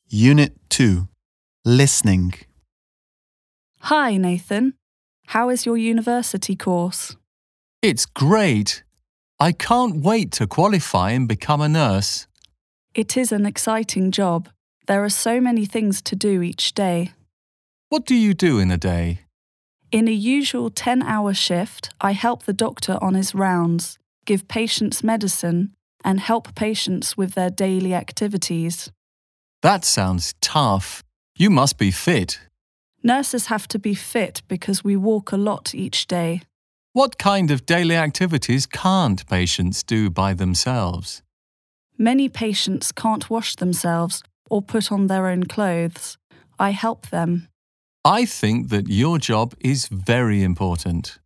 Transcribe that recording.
Unit 2. Listening. Hi, Nathan. How is your university course? It's great. I can't wait to qualify and become a nurse. It is an exciting job. There are so many things to do each day. What do you do in a day? In a usual 10-hour shift, I help the doctor on his rounds, give patients medicine, and help patients with their daily activities. That sounds tough. You must be fit. Nurses have to be fit because we walk a lot each day. What kind of daily activities can't patients do by themselves? Many patients can't wash themselves or put on their own clothes. I help them. I think that your job is very important.